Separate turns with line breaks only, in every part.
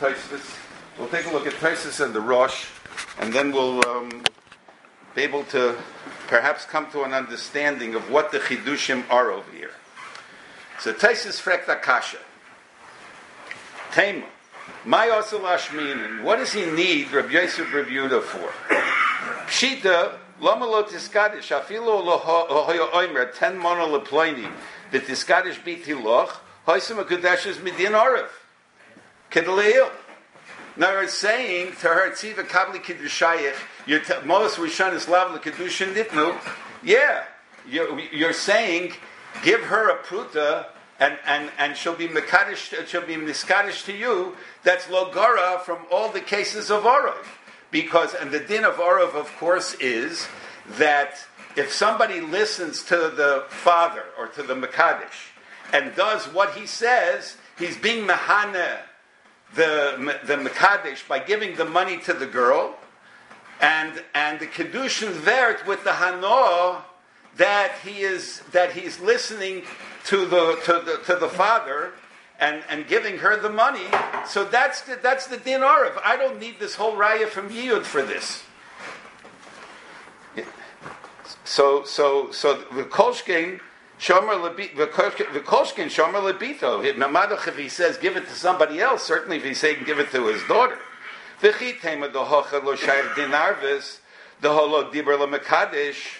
Tosfos. We'll take a look at Tosfos and the Rosh, and then we'll be able to perhaps come to an understanding of what the Chidushim are over here. So Tosfos frekt Akasha. Tema. My Osel Ashminin. What does he need Rabbi Yosef Rabbi Yehuda for? Pshita. Lama lo tiskadish. Afilo lo hoyo oimer. 10 mono leploini. The tiskadish biti loch. Hoysem akudesh midin arev. Kedaleil. Now it's saying to her, Tziva Kabli Kiddushayich, Molos Rishon is Lav Kedushin Nitnu. Yeah, you're saying, give her a pruta, and she'll be Mekadosh, she'll be Miskadish to you. That's Logara from all the cases of Orav. Because, and the din of Orav, of course, is that if somebody listens to the father or to the Mekadosh and does what he says, he's being Mehane the Mekadesh by giving the money to the girl, and the Kedushin Vert with the Hanoah that he's listening to the father and giving her the money. So that's the din Arav. I don't need this whole raya from Yiyud for this. So the Kolshkin V'kolshkin shomer lebito. Mamadach, if he says give it to somebody else, certainly if he's saying give it to his daughter. V'chitema dohocha lo shayr din arvis doholo diber lemekadesh.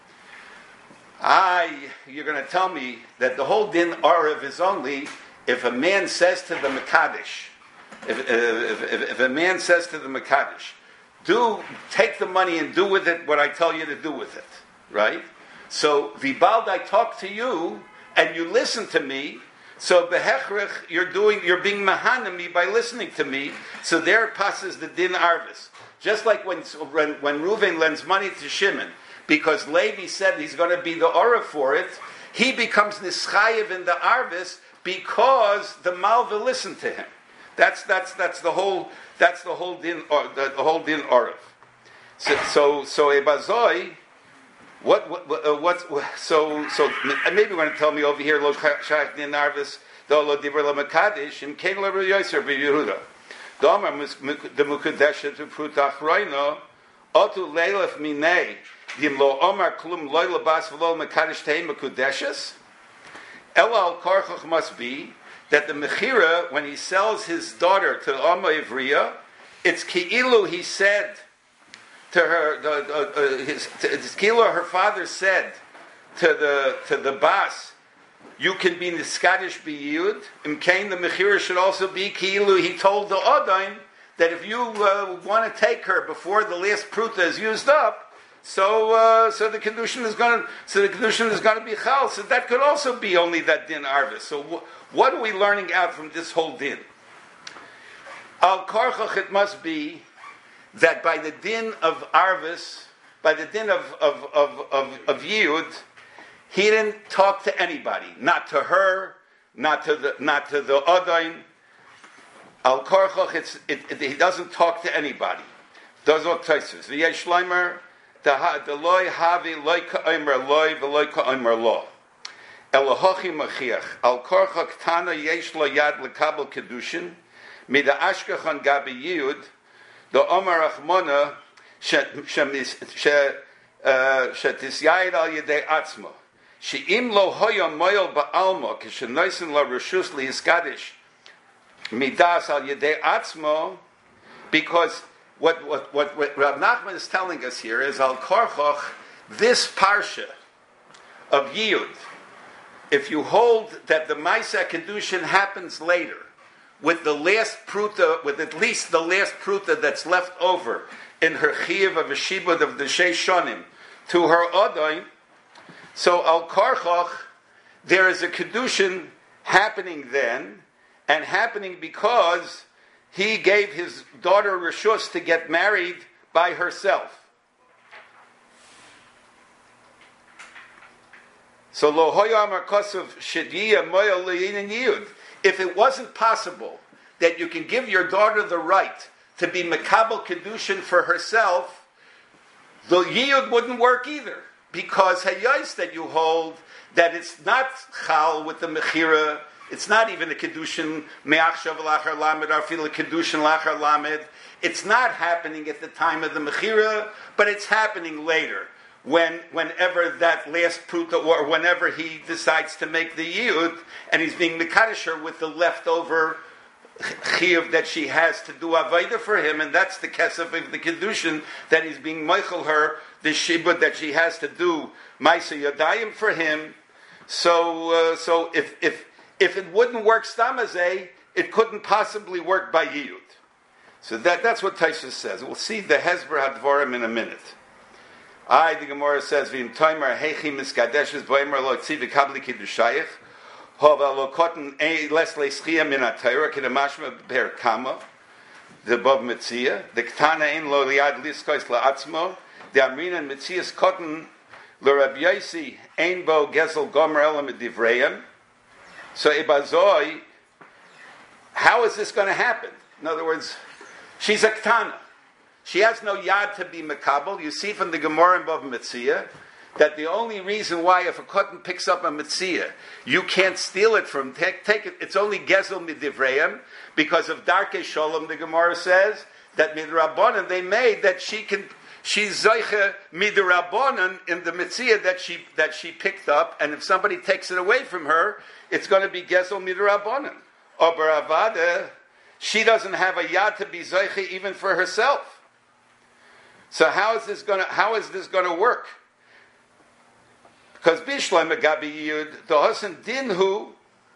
You're going to tell me that the whole din arav is only if a man says to the mekadesh. If a man says to the mekadesh, take the money and do with it what I tell you to do with it, right? So, Vibald, I talk to you, and you listen to me. So, behechrich, you're being mahana me by listening to me. So there passes the din arvis. Just like when Reuven lends money to Shimon, because Levi said he's going to be the orah for it, he becomes nischayev in the arvis because the malva listened to him. That's the whole din orav. So ebazoi. So maybe you're going to tell me over here lo shayach din arvis do lo diver lo mekadish im kein lo Yosef Rabbi Yehuda domar the mukadesh to prutach roino otu leilef minei dim lo omar klum loy lebas v'lo mekadish teim mekudeshes ela al karchach must be that the mechira when he sells his daughter to Amma Ivriya, it's ki'ilu he said to her, her father said to the bas, you can be niskadish b'yud. Imkain the mechira should also be ki'ilu. He told the odain that if you want to take her before the last pruta is used up, so the kedushin is going to be chal. So that could also be only that din arvis. So what are we learning out from this whole din? Al karchach it must be that by the din of Arvis, by the din of Yiyud, he didn't talk to anybody, not to her, not to the Odain. Al Korchoch, he doesn't talk to anybody. Does what Tosfos. V'yesh leimer the loy havi loy ka'omer loy v'loy ka'omer lo. Elohochi machiach al Korchoch tana yesh lo yad lekabel kedushin mida ashkachon gabi Yiyud. The Omar Achmona shetisyayid al yedei atzmo she'im lo hoyon moyel ba'almo k'shenoisen lo reshus lihiskadish midas al yedei atzmo, because what Rav Nachman is telling us here is al korchoch this parsha of Yiyud. If you hold that the Maisa Kedushin happens later, with the last pruta, with at least the last pruta that's left over in her chiyuv of a shibud of the sheish shonim to her odain, so al karchoch, there is a kedushin happening then, and happening because he gave his daughter reshus to get married by herself. So lo hoya amar kosav shediya moyel leyin yiyud. If it wasn't possible that you can give your daughter the right to be Mekabel Kedushin for herself, the Yiyud wouldn't work either. Because Hayos that you hold, that it's not Chal with the Mechira, It's not even a Kedushin Me'achshav Lachar Lamed, or Fil Kedushin Lachar Lamed. It's not happening at the time of the Mechira, but it's happening later. Whenever that last pruta, or whenever he decides to make the yiyud, and he's being mekadesher with the leftover chiyuv that she has to do avodah for him, and that's the kesef of the kedushin, that he's being meichel her, the shibud that she has to do ma'aseh yadayim for him. So if it wouldn't work stamazeh, it couldn't possibly work by yiyud. So that's what Taisha says. We'll see the Hezber Hadvarim in a minute. The Gemara says, "V'im toimer heichi miskadeshes boimer lo tziv kabli kidushayich hova lo kotten les leischia min atayra kidamashma per kama the bov mitzia the ktana ein lo liad liskois laatzmo the amrinan mitzias kotten lo Rabbi Yosi ein bo gezel gomer elam divrayim." So ibazoi, how is this going to happen? In other words, she's a ktana. She has no yad to be mekabel. You see from the Gemara in Bava Metzia that the only reason why if a cotton picks up a Metzia, you can't steal it from, take it, it's only gezel midivreim, because of Darkei Sholem, the Gemara says, that midrabanan, they made that she's zoiche midrabanan in the Metzia that she picked up, and if somebody takes it away from her, it's going to be gezel midrabanan. Ober avada, she doesn't have a yad to be zoiche even for herself. So how is this going to work? Because Bishlam Gabi Yud, the Hasan Dinhu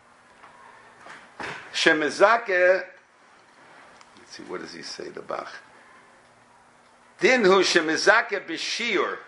Shemizake. Let's see, what does he say, the Bach? Dinhu Shemizake Bishir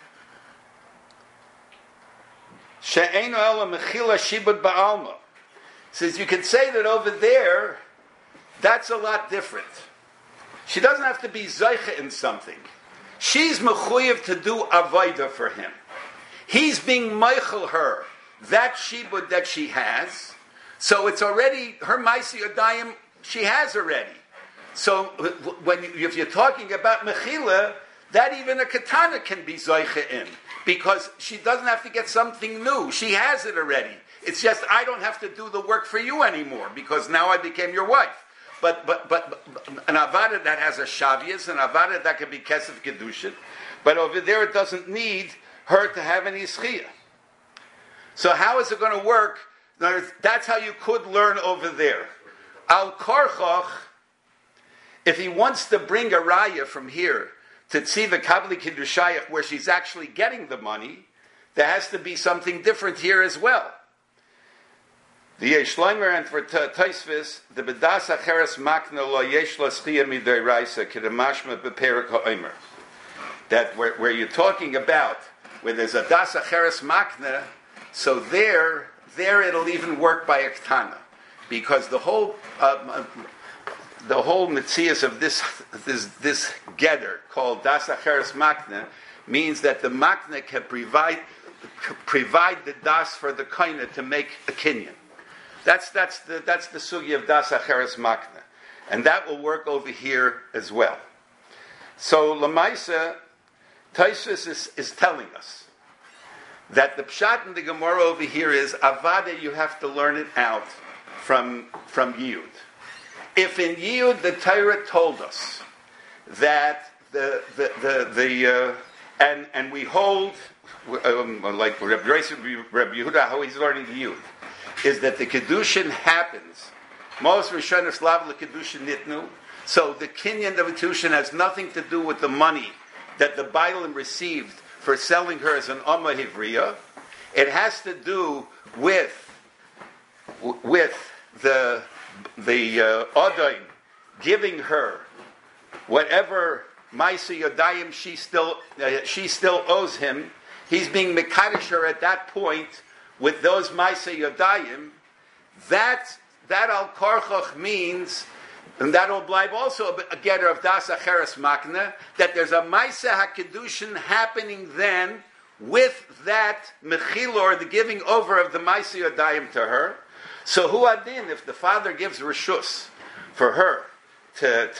She'eino Ela Mechila Shibud Ba'alma. Says you can say that over there, that's a lot different. She doesn't have to be Zeicha in something. She's mechuyev to do avodah for him. He's being meichel her, that shibud that she has. So it's already, her ma'aseh yadayim, she has already. So if you're talking about mechila, that even a katana can be zoiche in. Because she doesn't have to get something new. She has it already. It's just, I don't have to do the work for you anymore, because now I became your wife. But an avada that has a shavias, an avada that can be kesef kedushin, but over there it doesn't need her to have any schiyah. So how is it going to work? That's how you could learn over there. Al karchach, if he wants to bring a raya from here to tziva kabli kidushayach, where she's actually getting the money, there has to be something different here as well. The Yeshleimer, and for Taisvis, the Bedas Acheres Makna Lo Yesh Lo Schiyah Midei Raisa Kedamashma Beperik HaOmer. That where you're talking about, where there's a Das Acheres Makna, so there it'll even work by a Ktana. Because the whole Metzias of this Geder, called Das Acheres Makna, means that the Makna can provide the Das for the Kaina to make a Kinyan. That's the sugi of Das Acheres Makna. And that will work over here as well. So Lamaisa, Taisvis is telling us that the pshat in the Gemara over here is avada, you have to learn it out from Yiyud. If in Yiyud the Torah told us that and we hold like Rabbi Yehuda, how he's learning Yiyud, is that the Kedushin happens. Most Rishonim Slav Kedushin Nitnu. So the Kinyan of Kedushin has nothing to do with the money that the Bailim received for selling her as an Amma Hivriya. It has to do with the Odaim giving her whatever Maisa Yodayim she still owes him. He's being Mekadosh her at that point with those Maisa Yodayim. That Al Korchoch means, and that will blibe also a getter of Das Acheres Makna, that there's a Maisa HaKedushin happening then with that Mechil, or the giving over of the Maisa Yodayim to her. So Hu Adin, if the father gives Rishus for her to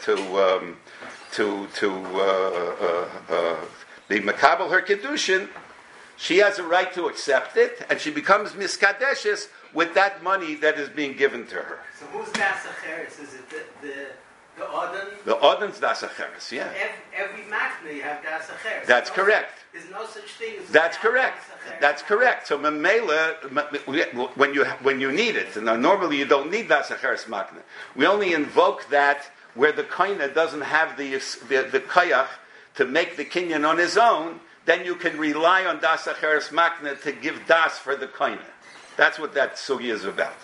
be Makabel her Kedushin, she has a right to accept it, and she becomes Miskadeshes with that money that is being given to her.
So who's Das Acheres? Is it the Odin?
The Odin's Das Acheres, yeah.
Every Machna you have Das Acheres.
That's correct.
There's no such thing as
That's correct. That's correct. So Memela, when you need it, and normally you don't need Das Acheres Machna. We only invoke that where the koine doesn't have the kayach to make the kinyan on his own, then you can rely on Das Acheres Machna to give das for the koine. That's what that sugi is about.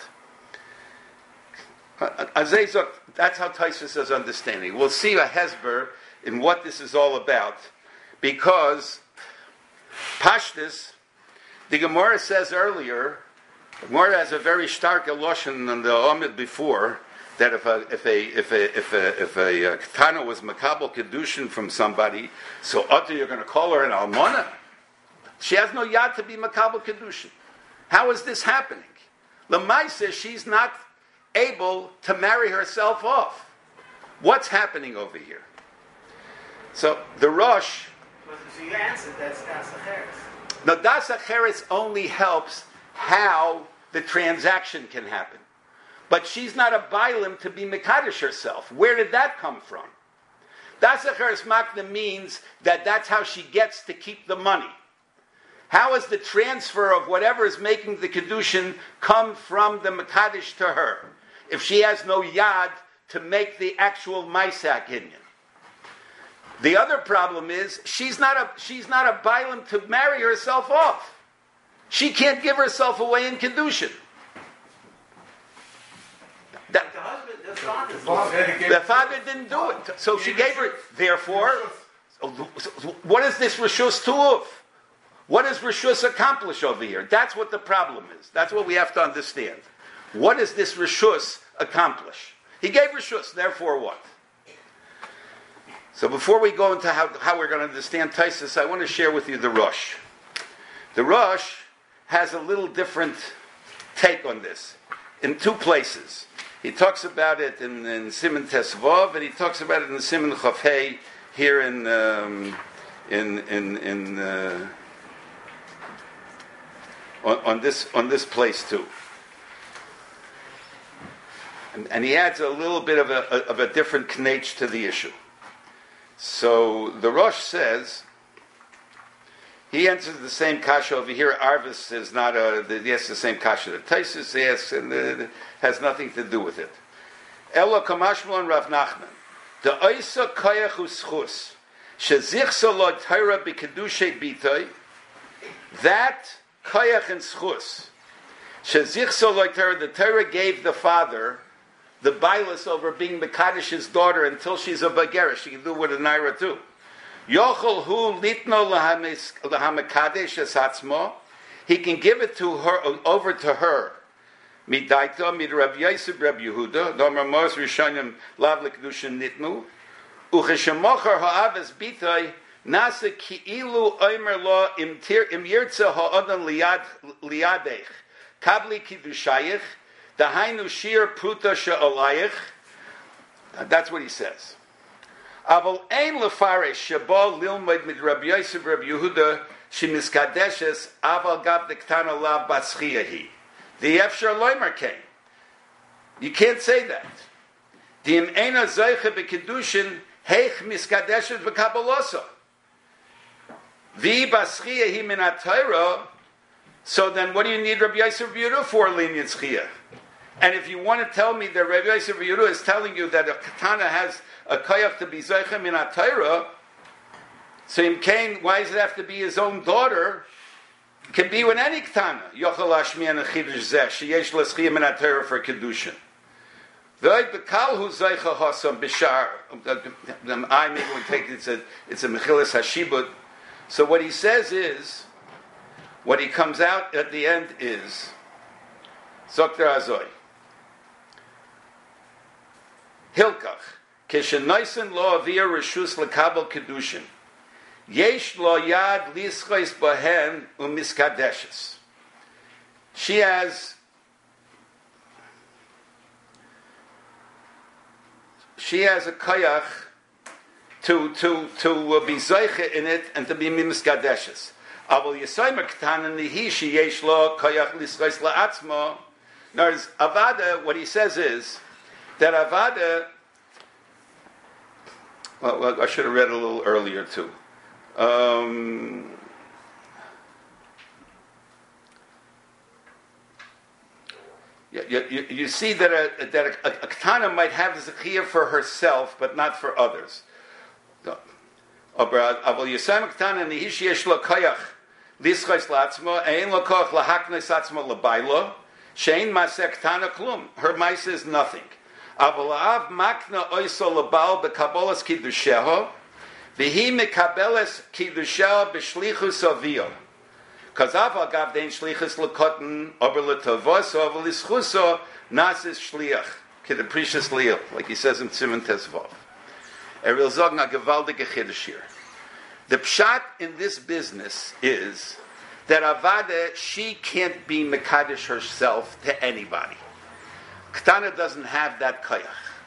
That's how Taisus is understanding. We'll see a hesber in what this is all about, because Pashtus, the Gemara says earlier, the Gemara has a very stark eloshen on the Omid before, that if a Ketana was Makabal Kedushin from somebody, so Otter, you're going to call her an Almona? She has no yad to be Makabal Kedushin. How is this happening? Lamai says she's not able to marry herself off. What's happening over here? So the Rosh...
So you answered that's Das Acheres.
Now Das Acheres only helps how the transaction can happen. But she's not a bailim to be Mekadosh herself. Where did that come from? Das Acheres Makna means that that's how she gets to keep the money. How is the transfer of whatever is making the Kedushin come from the Mekadosh to her, if she has no yad to make the actual Maisak Inyan? The other problem is she's not a bailim to marry herself off. She can't give herself away in Kedushin. The father didn't do it. So she gave her, therefore, what is this Rishus Tu'uv? What does Rishus accomplish over here? That's what the problem is. That's what we have to understand. What does this Rishus accomplish? He gave Rishus, therefore what? So before we go into how we're going to understand Taisus, I want to share with you the Rosh. The Rosh has a little different take on this in two places. He talks about it in Siman Tesvav, and he talks about it in Siman Chafhei here on this place too. And he adds a little bit of a different knetch to the issue. So the Rosh says, he answers the same kasha over here. Arvis is not he has the same kasha that Taisus asks, and it has nothing to do with it. Elo kamashmon Rav Nachman. The oisa koyach uschus shezichsa lo Torah b'kedushay bitay. That koyach and schus shezichsa lo Torah. The Torah gave the father the bailus over being Mekadesh's daughter until she's a bagera. She can do with a naira too. Yochel hu litno lahamekadesh esatzmo. He can give it to her, over to her. Midaita mid Rabbi Yosef Rabbi Yehuda. Domer mos rishonim lav lekdushin nitnu. Ucheshemocher ha'aves bitay nasa ki'ilu oimer lo im yirtza ha'odon liyadech kabli kidushayich. Dahainu shir pruta she'olayich. That's what he says. Aval ein lefaresh sheba lilmod mid Rabbi Yosef Rabbi Yehuda shemiskadeshes aval gab dektana la batzchiyahi. The efshar loimer came. You can't say that. Dim eina zeiche bekedushin heich miskadeshes bekabalosa. Vi batzchiyahi min atayra. So then, what do you need Rabbi Yosef Rabbi Yehuda for, lenient schiyah? And if you want to tell me that Rabbi Yosef Rabbi Yehuda is telling you that a katana has a koyach to be zeichem in atayra, so in Cain, why does it have to be his own daughter? It can be with any katana. Yochel ashmiyan achidush zeh sheyesh l'schiyah min atayra for kedushin. V'oid bekal hu zeicha hasam b'shar. I maybe would take it. It's a mechilas hashibud. So what he says is, what he comes out at the end is Zokter Azoy. Hilkach, Keshenoisen lo avia reshus lekabel kedushin. Yesh lo yad lischos bahen umiskadeshes. She has a koyach to be zoiche in it and to be miskadeshes. Aval yisaymer k'tanan nihi sheyesh lo koyach lischos la'atzmo In other words, avada, what he says is that avada. Well, I should have read a little earlier too. You see that a ketana might have zechiyah for herself, but not for others. Aval yisayim ketana nihish yesh lo koyach lischos latzmo ein lo koach lahaknes atzmo lebaylo shein maseh ketana klum. Her ma'ase is nothing. Aval av makna oiso lebal bekabolas kiddusheho v'hi mekabeles kiddusheho b'shlichus avio. Because aval gav dein shlichus lekotten over letavos over lischuso nasis shliach kiddushis liel, like he says in Siman Tesvav. Will sagen a gewaltige chiddush here. The pshat in this business is that avada, she can't be mekadesh herself to anybody. Ketana doesn't have that koyach,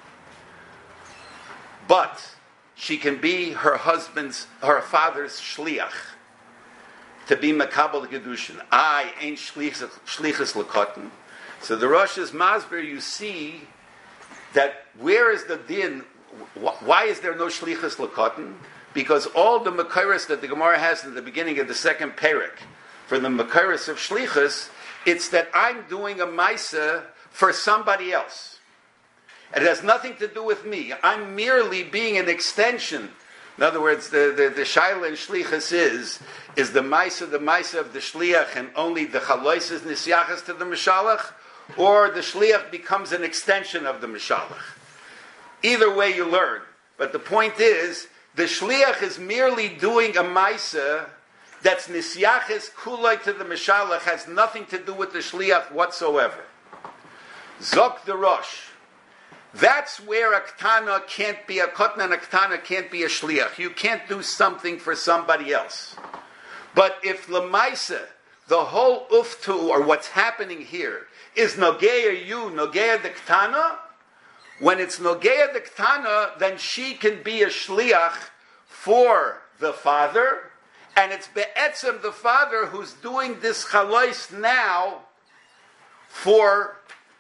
but she can be her father's shliach to be mekabel kedushin. I ain't shlichus lekotten. So the Rosh's masber, you see that where is the din? Why is there no shlichus lekotten? Because all the mekayros that the Gemara has in the beginning of the second perek, for the mekayros of shlichus, it's that I'm doing a maisa for somebody else. It has nothing to do with me. I'm merely being an extension. In other words, the shaila in shlichus is the maisa of the shliach, and only the chalois is nisyachas to the mishalach, or the shliach becomes an extension of the mishalach. Either way you learn. But the point is, the shliach is merely doing a maisa that's nisyachas kulai to the mishalach, has nothing to do with the shliach whatsoever. Zok the Rosh. That's where a ketana can't be a katan, and a ketana can't be a shliach. You can't do something for somebody else. But if lemaisa, the whole uftu, or what's happening here, is nogeya you, nogeya the ketana, when it's nogeya the ketana, then she can be a shliach for the father, and it's be'etzem the father who's doing this chalois now for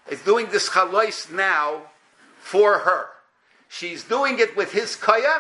her. She's doing it with his koyach,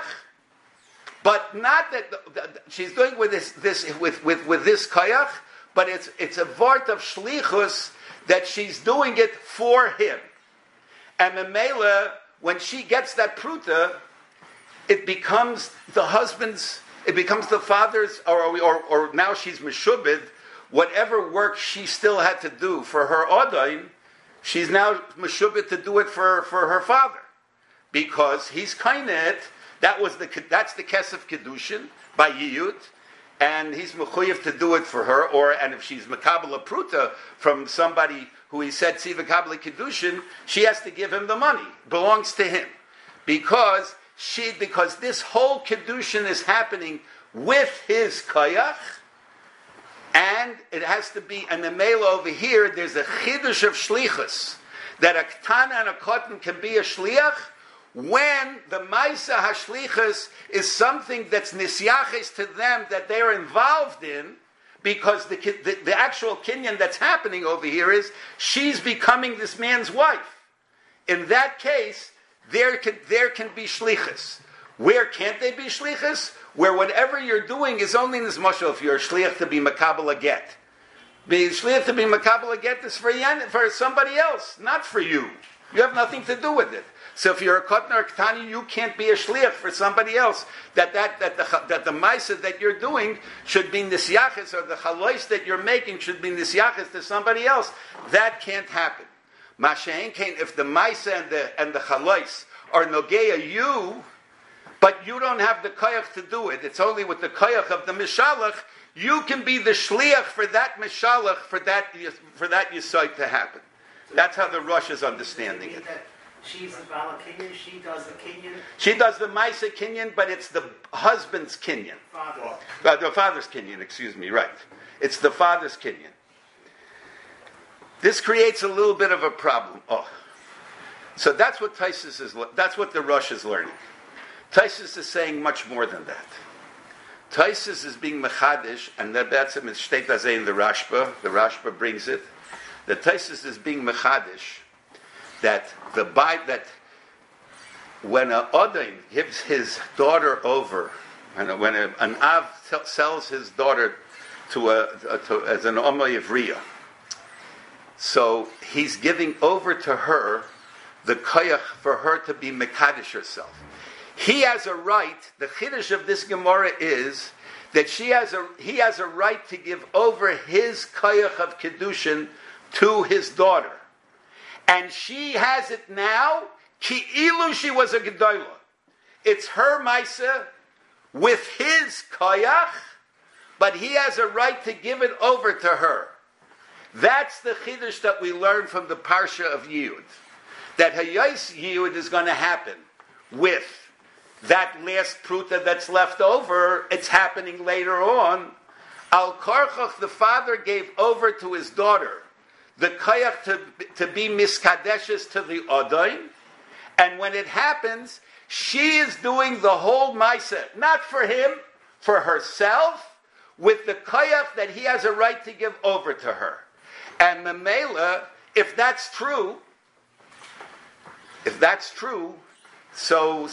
but not that she's doing it with this koyach, but it's a vort of shlichus that she's doing it for him. And Memela, when she gets that pruta, it becomes the husband's, it becomes the father's, or now she's meshubed, whatever work she still had to do for her odain, she's now meshubed to do it for her father, because he's kainet. That's the kesef kedushin by yiyut, and he's mechuyev to do it for her. And if she's mekabel pruta from somebody who he said tziva kabel kedushin, she has to give him the money. It belongs to him, because this whole kedushin is happening with his koyach. And it has to be, and the mela over here, there's a chidush of shlichus, that a ketana and a katan can be a shliach, when the maisa hashlichus is something that's nisyaches to them, that they're involved in, because the actual kinyan that's happening over here is, she's becoming this man's wife. In that case, there can be shlichus. Where can't they be shlichus? Where whatever you're doing is only in this mashal. If you're a shliach to be makabel a get, the shliach to be makabel a get is for somebody else, not for you. You have nothing to do with it. So if you're a katan or a ketani, you can't be a shliach for somebody else. That the maisa that you're doing should be nisyachis, or the chalois that you're making should be nisyachis to somebody else. That can't happen. Mashein kain, if the maisa and the chalois are nogeya you, but you don't have the koyach to do it. It's only with the koyach of the mishalach. You can be the shliach for that mishalach, for that yisoid to happen. That's how the Rosh is understanding it.
She's the bala kinyan. She does the kinyan.
She does the ma'isa kinyan, but it's the husband's kinyan. The father's kinyan. Excuse me. Right. It's the father's kinyan. This creates a little bit of a problem. So that's what Taisus is. That's what the Rosh is learning. Taisus is saying much more than that. Taisus is being mechadish, and that's in Shteit Azeh in the Rashba. The Rashba brings it The Taisus is being mechadish that that when an Odain gives his daughter over, and when an Av sells his daughter as an Oma Yivriya, so he's giving over to her the koyach for her to be mekadesh herself. He has a right. The chiddush of this Gemara is that he has a right to give over his koyach of kedushin to his daughter, and she has it now. Ki ilu she was a gedolah. It's her maisa with his koyach, but he has a right to give it over to her. That's the chiddush that we learn from the parsha of Yud. That Hayos Yud is going to happen with that last pruta that's left over. It's happening later on. Al Karchach, the father gave over to his daughter the koyach to be miskadeshes to the Odain. And when it happens, she is doing the whole maisa, not for him, for herself, with the koyach that he has a right to give over to her. And Memela, if that's true, so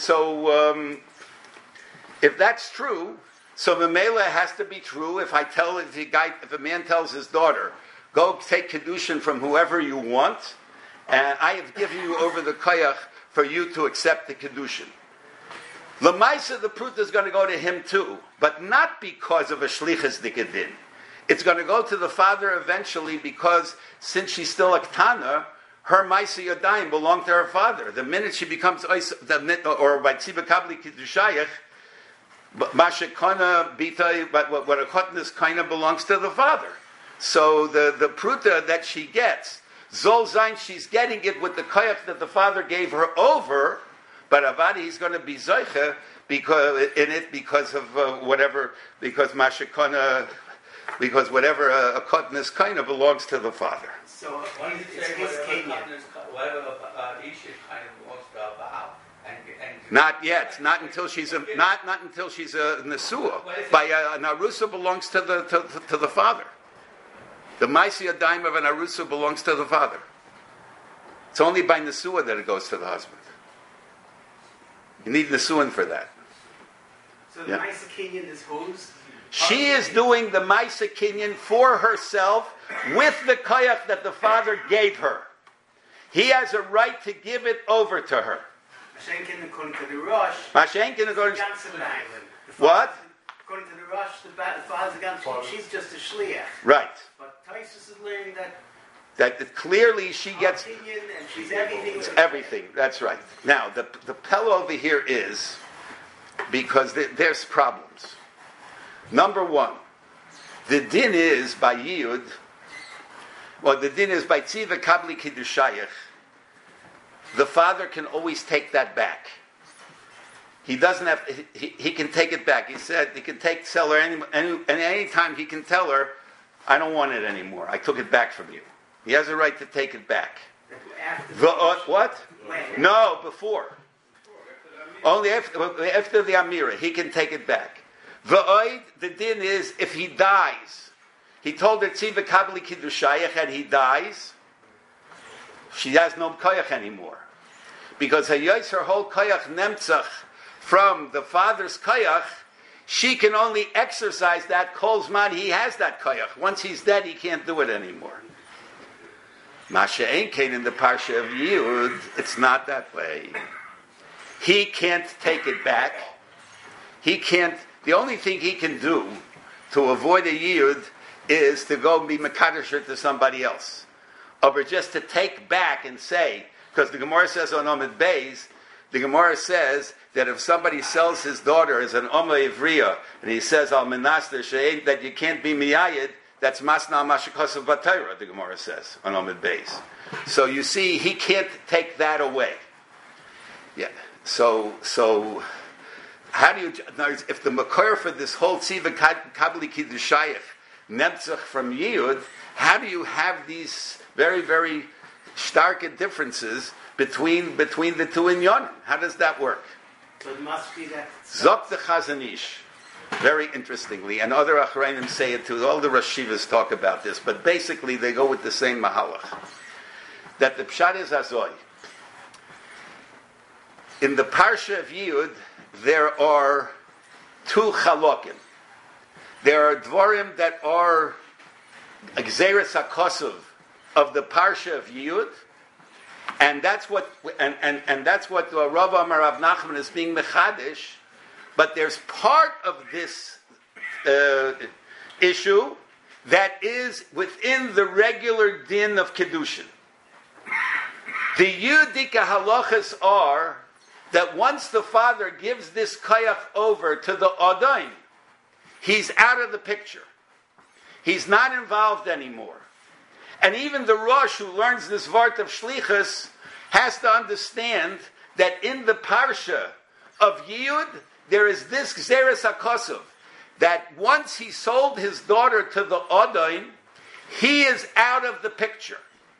Memela has to be true. If a man tells his daughter, go take kedushin from whoever you want, and I have given you over the koyach for you to accept the kedushin. L'maisa, the prut is going to go to him too, but not because of a shlichus dikadin. It's going to go to the father eventually because since she's still a ktana, her maisa yodayim belong to her father. The minute she becomes or by tziva kabli kidushayach, mashekona bitay, but what a cotton is kind of belongs to the father. So the pruta that she gets, zol zayin, she's getting it with the koyach that the father gave her over, but avadi he's going to be zoiche because of whatever, because mashekona. Because whatever a cotton is kind of belongs to the father.
So whatever Isha kind of belongs to a Baal.
Not yet. Not until she's a Nesua. By an Arusa belongs to the father. The Maisia dime of an Arusa belongs to the father. It's only by Nesua that it goes to the husband. You need Nesuin for that.
So the Maisa Kenyan is whose?
She is doing the Maisa Kinyan for herself with the koyach that the father gave her. He has a right to give it over to her.
Mashenkin according to the Rosh.
Mashenkin according to
what? According to the Rosh, the father's against she's just a shliach.
Right.
But Taisus is learning
that clearly she gets
and she's everything.
It's everything. That's right. Now the pella over here is because there's problems. Number one, the din is by Yud. Well, the din is by Tziva Kabli Kiddushayach. The father can always take that back. He doesn't have. He can take it back. He said he can sell her any time he can tell her, I don't want it anymore. I took it back from you. He has a right to take it back. What? No, before. Only after the Amira, he can take it back. The din is if he dies. He told her Tziva Kabli Kiddushayach and he dies. She has no koyach anymore. Because her whole koyach nemtzach from the father's koyach, she can only exercise that kol zman he has that koyach. Once he's dead, he can't do it anymore. Masha Einkein in the Parsha of Yud, it's not that way. He can't take it back. He can't. The only thing he can do to avoid a Yud is to go and be Mekadosh to somebody else. Or just to take back and say, because the Gemara says on Omid Beis, the Gemara says that if somebody sells his daughter as an Oma Ivriya, and he says, Al Menasder She'ein, that you can't be Miyayid, that's Masna Mashikosav Batayra, the Gemara says on Omid Beis. So you see, he can't take that away. Yeah. So how do you? If the makor for this whole Tziva Kabli Kiddushayach Nemtzach from Yud, how do you have these very, very stark differences between the two inyanim? How does that work?
So it must be that
Zok the Chazon Ish. very interestingly, and other Achrayim say it too. All the Rosh Yeshivas talk about this, but basically they go with the same mahalach. That the pshat is azoy. In the parsha of Yud, there are two chalokim. There are dvarim that are gzeres hakosov of the parsha of Yud, and that's what that's what Rav Amar Rav Nachman is being mechadish. But there's part of this issue that is within the regular din of kedushin. The Yudika halachas are that once the father gives this koyach over to the Adain, he's out of the picture. He's not involved anymore. And even the Rosh who learns this Vart of Shlichus has to understand that in the Parsha of Yud, there is this Gzeres HaKosov, that once he sold his daughter to the Adain, he is out of the picture.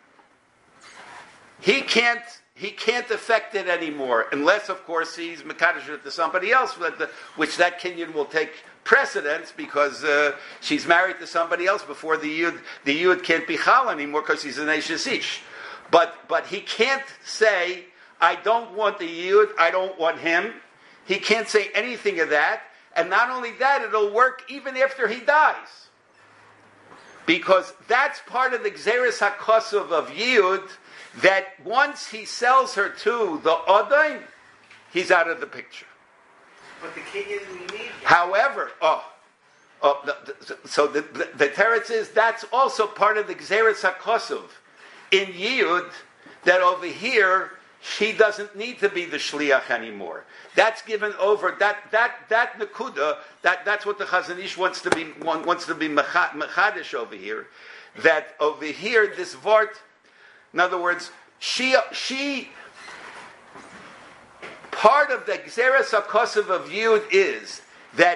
He can't affect it anymore, unless, of course, he's Mekadosh to somebody else, which that Kinyan will take precedence because she's married to somebody else before the Yud can't be Chal anymore because he's an Eishes Ish. But he can't say, I don't want the Yud, I don't want him. He can't say anything of that. And not only that, it'll work even after he dies. Because that's part of the Gzeres HaKosov of Yud, that once he sells her to the Adain, he's out of the picture.
But the Kenyan we need.
However, so the teretz is that's also part of the Gzeres HaKosov in Yud, that over here she doesn't need to be the shliach anymore. That's given over. That nekuda. That's what the Chazon Ish wants to be mechadish over here. That over here, this vart. In other words, she part of the Gzeres HaKosov of Yud is that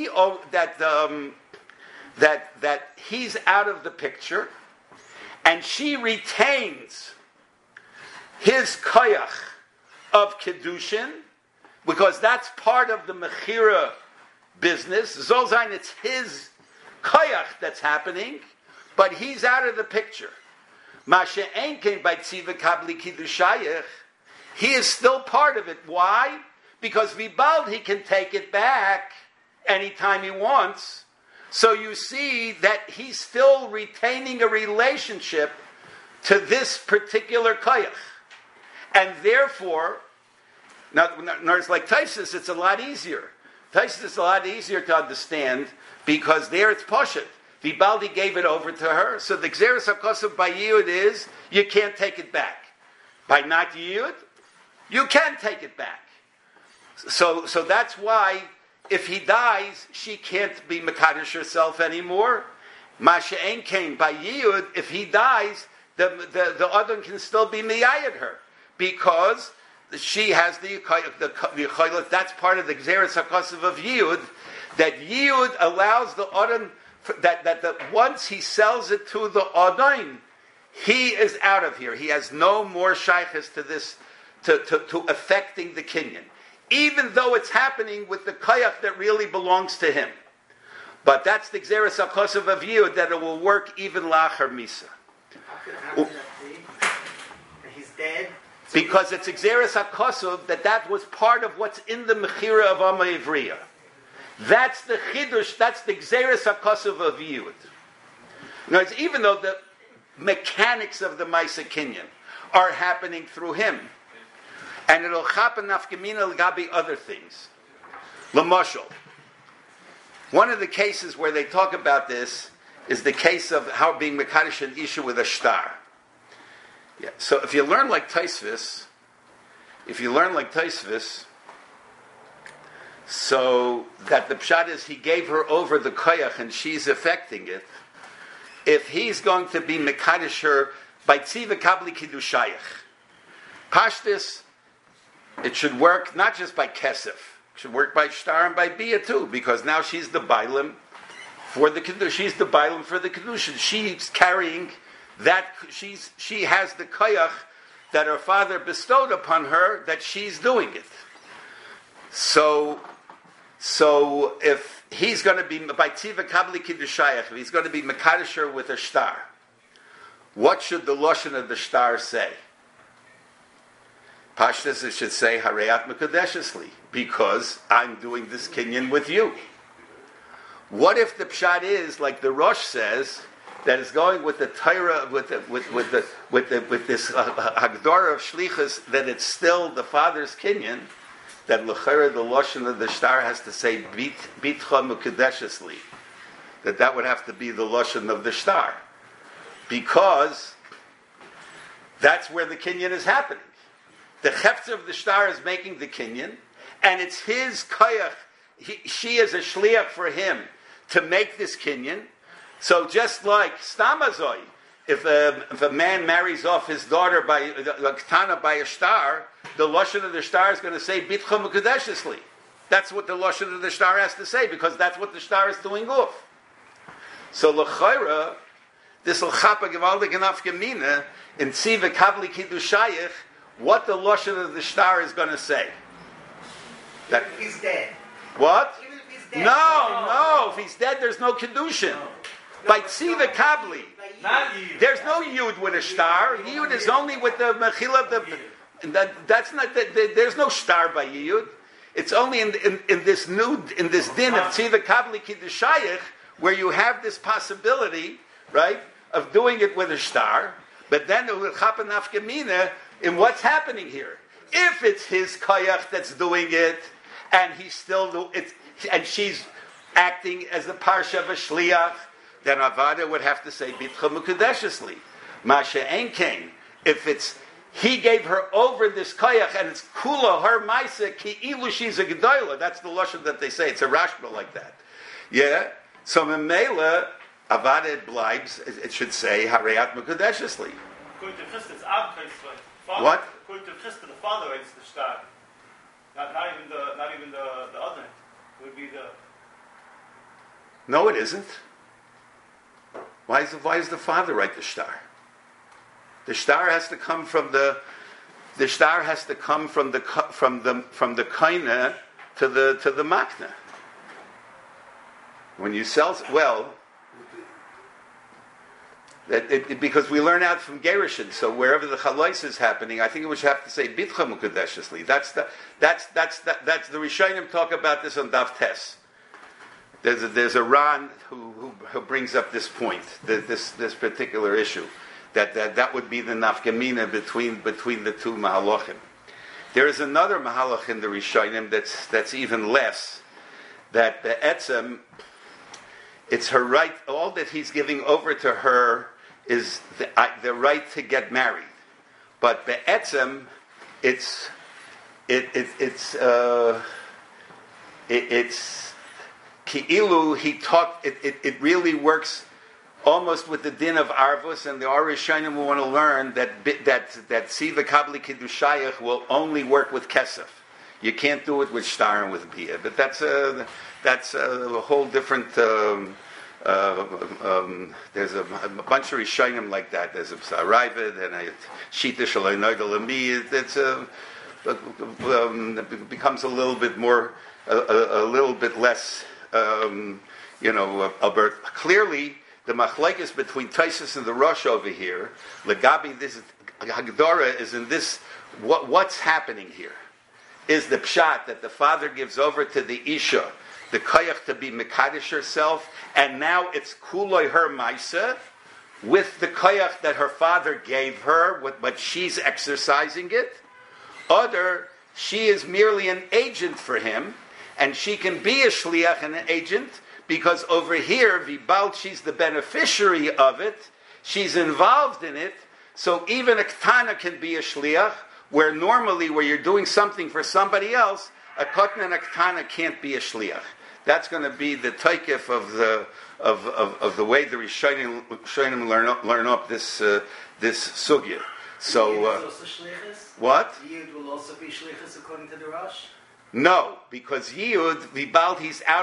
that he's out of the picture, and she retains his koyach of kedushin, because that's part of the mechira business. Zolzain, it's his koyach that's happening, but he's out of the picture. Masha Enkein by Tziva Kabli Kiddushayach, he is still part of it. Why? Because Vibald, he can take it back anytime he wants. So you see that he's still retaining a relationship to this particular koyach. And therefore, now it's like Taisus, it's a lot easier. Taisus is a lot easier to understand because there it's Poshet. Vibaldi gave it over to her. So the Gzeres HaKosov by Yud is, you can't take it back. By not Yud, you can take it back. So that's why, if he dies, she can't be Mekadosh herself anymore. Masha Enkein by Yud, if he dies, the other can still be Miyayed her. Because she has the Chaylet, that's part of the Gzeres HaKosov of Yud, that Yud allows the Adon, that once he sells it to the Adain, he is out of here. He has no more shaykhs to this, to affecting the Kinyan. Even though it's happening with the koyach that really belongs to him. But that's the Gzeres HaKosov of Yud, that it will work even lachar misa.
He's dead.
Because it's Gzeres HaKosov that was part of what's in the Mechira of Amma Ivriya. That's the Chidush, that's the Gzeres HaKosov of Yud. Even though the mechanics of the Maisa Kinyan are happening through him. And it'll happen nafkamina l'gabi other things. L'moshel. One of the cases where they talk about this is the case of how being Mekadosh an Isha with a shtar. Yeah. So if you learn like Taisvis, so that the pshat is he gave her over the koyach and she's affecting it. If he's going to be Mekadosh her by Tziva Kabli Kiddushayach, Pashtis, it should work not just by Kesef. It should work by Shtar and by Bia too, because now she's the Bailim for the Kiddush. She's the Bailim for the Kiddush. She's carrying that. She has the koyach that her father bestowed upon her, that she's doing it. So if he's going to be by Tziva Kabli Kiddushayach. He's going to be Mekadisher with a star. What should the lashon of the star say? Pashtas, it should say Hareyat Mekadeshesli, because I'm doing this kinyan with you. What if the pshat is like the Rosh says, that is going with the Torah, with this Hagdara of Shlichus, that it's still the father's kinyan, that l'chera the lashon of the star has to say Bitcha Mekadeshesli, that would have to be the lashon of the star, because that's where the kinyan is happening. The Chefetz of the star is making the kinyan, and it's his koyach. She is a shliach for him to make this kinyan. So just like Stamazoi, if a man marries off his daughter by Ktana by a star, the lashon of the star is going to say Bitcha Mekudeshesli. That's what the lashon of the star has to say, because that's what the star is doing off. So l'chayra, this l'chapa gevaldik enough gemina in Tziva Kabli Kiddushayach, what the lashon of the star is going to say.
That he's dead.
What?
Even if he's dead.
No. If he's dead, there's no kedushin.
No.
By Tziva Kabli,
Not Yud.
there's no yud with a star. Yud is only with the mechila. That's not. There's no star by yud. It's only in this din of Tziva Kabli Kiddushayach where you have this possibility, right, of doing it with a star. But then it will happen nafkamina in what's happening here. If it's his koyach that's doing it, and he's still and she's acting as the parsha of a shliach, then Avada would have to say Bitcha Mekudeshesli. Masha Ein Kain. If it's he gave her over this koyach and it's kula her maisa ki ilu she's a gedola. That's the lashon that they say. It's a rashba like that. Yeah. So Memela Avada it blibes. It should say Hareyat Mekudeshesli.
According to Chisda, it's Ab writes the father.
What?
According to Chisda, the father writes the star. Not even the other. It would be the.
No, it isn't. Why does the father write the star? The star has to come from the kaina to the makna. When you sell because we learn out from Gerushin, so wherever the chalais is happening, I think we should have to say bitcha mukadeshesli. That's the Rishonim talk about this on Daf Tes. There's a Ran who brings up this point, this particular issue, that would be the nafkamina between the two mahalochim. There is another mahalach in the Rishonim that's even less, that the etzem, it's her right. All that he's giving over to her is the right to get married, but be'etzem, it's Ki'ilu, he taught, it really works almost with the din of Arvus, and the Arishonim will want to learn that Tziva Kabli Kiddushayach will only work with Kesef. You can't do it with Shtar and with Bia. But that's a whole different, there's a bunch of Rishonim like that. There's a Psaravid and a Shita Shalai Noidal Ami. It becomes a little bit more, a little bit less, Albert. Clearly, the machlekes between Taisus and the Rosh over here, Legabi, this Hagdara is in this. What's happening here is the pshat that the father gives over to the isha, the koyach to be mekadesh herself, and now it's kuloi her maisa with the koyach that her father gave her, but she's exercising it. Other, she is merely an agent for him. And she can be a shliach and an agent, because over here, Vibalt, she's the beneficiary of it. She's involved in it. So even a ktana can be a shliach, where normally, where you're doing something for somebody else, a katan and a ktana can't be a shliach. That's going to be the taikif of the way the Rishonim learn up this sugya. So what?
Yud will also be shlichus according to the Rosh.
No, because Yud, Vibalt,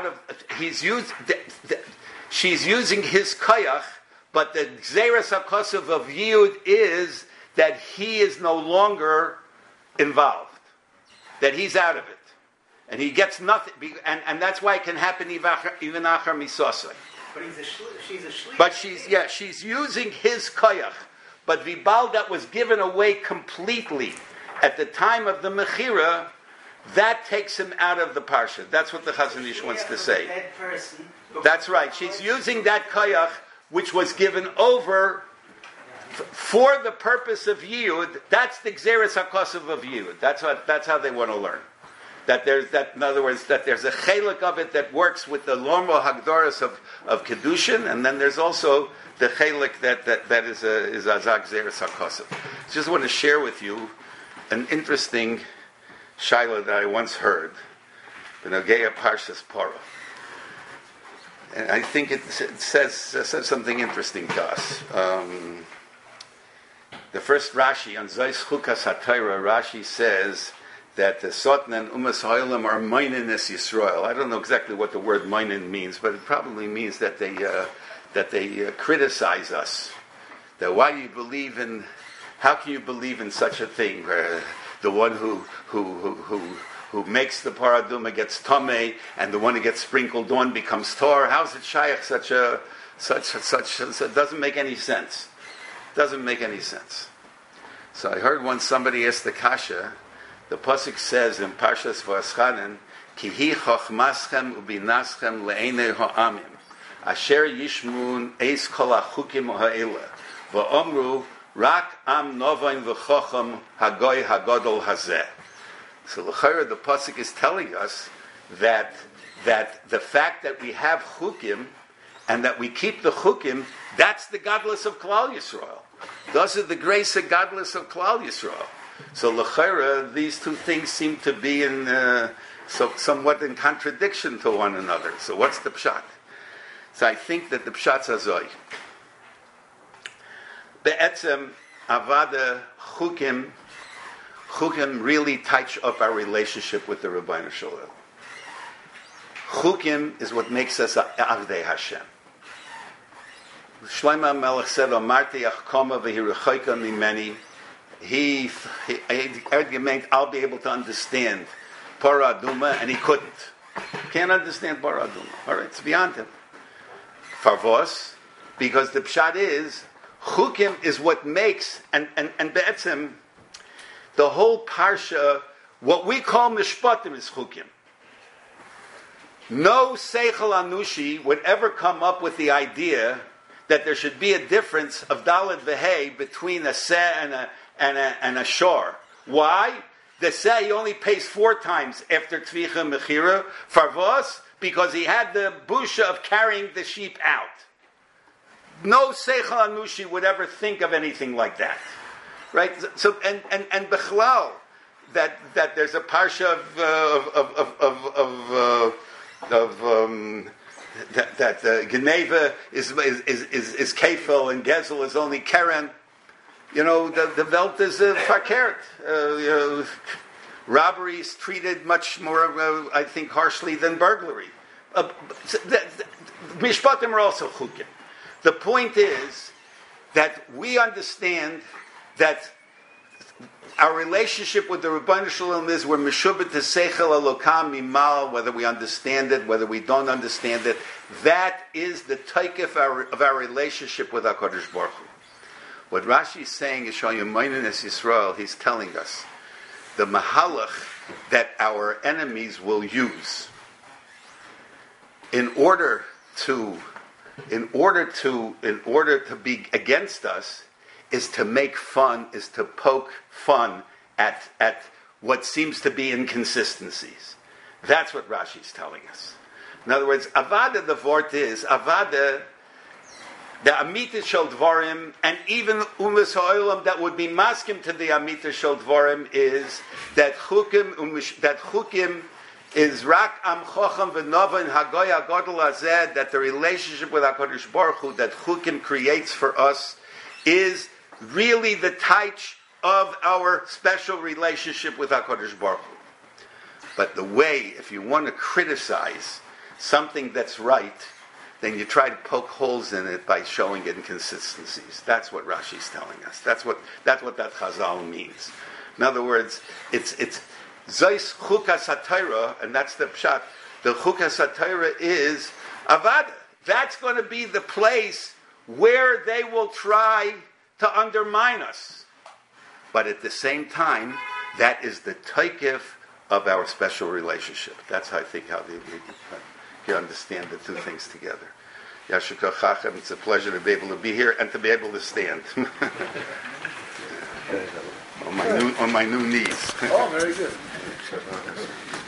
she's using his kayach, but the Gzeres HaKosav of Yud is that he is no longer involved, that he's out of it. and he gets nothing, and that's why it can happen even achar misasai.
But she's a shliach.
But she's using his koyach. But vibal that was given away completely at the time of the mechira, that takes him out of the parsha. That's what the Chazon Ish wants to say. That's right. She's using that koyach which was given over for the purpose of Yiyud. That's the Gzeres HaKosav of Yiyud. That's how they want to learn. In other words, that there's a chelik of it that works with the Lormo Hagdoras of Kedushin, and then there's also the chelik that is Azak Gzeres HaKosav. Just want to share with you an interesting shaila that I once heard, B'Nogea Parshas Parah. And I think it says something interesting to us. The first Rashi on Zeis Chukas HaTorah, Rashi says that the Satan and Umas Ha'olam are Meinin Es Yisrael. I don't know exactly what the word Meinin means, but it probably means that they criticize us. That why do you believe in? How can you believe in such a thing? The one who makes the paraduma gets tamei, and the one who gets sprinkled on becomes tor. How is it shaykh such? It doesn't make any sense. Doesn't make any sense. So I heard once somebody ask the kasha. The pasuk says in Parshas V'aschanan, "Ki hi chochmaschem ubinaschem le'enei ha'amim, asher yishmun eis kol hachukim ha'ela, va'omru rak am novain v'chocham hagoy hagodol hazeh." So the pasuk is telling us that the fact that we have chukim and that we keep the chukim, that's the godless of Klal Yisrael. Those are the grace of godless of Klal Yisrael. So l'chayra, these two things seem to be somewhat in contradiction to one another. So what's the pshat? So I think that the pshat's azoi. Be'etzem avada chukim really touch up our relationship with the Rebbeinu Shalom. Chukim is what makes us Avdei Hashem. Shlomo Melech said, "Amarti achkoma v'hirechoka mimeni." He argued, I'll be able to understand Paraduma, and he couldn't. Can't understand Paraduma. All right, it's beyond him. Farvos, because the pshat is, Chukim is what makes, and Be'etzem, the whole parsha, what we call Mishpatim is Chukim. No Seichel Anushi would ever come up with the idea that there should be a difference of Dalet Vehei between a Seh and a Shor. Why? The Seh he only pays 4 times after Tvicha Mechira. Farvos, because he had the busha of carrying the sheep out. No Seichel Anushi would ever think of anything like that. Right? So and Bechlal, that there's a parsha that Geneva is Kefil and Gezel is only Keren. You know, the Welt is verkehrt. Robbery is treated much more, I think, harshly than burglary. Mishpatim are also chukim. The point is that we understand that our relationship with the Rebbeinu Shalom is we're meshubet to seichel elokam mimal, whether we understand it, whether we don't understand it. That is the taikef of our relationship with HaKadosh Baruch Hu. What Rashi is saying is Shayim Meinin Es Yisrael. He's telling us the mahalach that our enemies will use in order to be against us is to make fun, is to poke fun at what seems to be inconsistencies. That's what Rashi is telling us. In other words, avada, the vort is avada, the amita shel dvarim, and even umas ha'olam that would be maskim to the amita shel dvarim is that chukim is rak am chocham v'nova in hagoy hagodol hazeh, that the relationship with HaKadosh Baruch Hu that chukim creates for us is really the taich of our special relationship with HaKadosh Baruch Hu. But the way, if you want to criticize something that's right, then you try to poke holes in it by showing inconsistencies. That's what Rashi's telling us. That's what that Chazal means. In other words, it's Zeis chukas hatayra, and that's the pshat. The chukas hatayra is avada. That's going to be the place where they will try to undermine us. But at the same time, that is the taikif of our special relationship. That's how I think how you understand the two things together. Yashukah Chacham, it's a pleasure to be able to be here and to be able to stand on my new knees.
Oh, very good.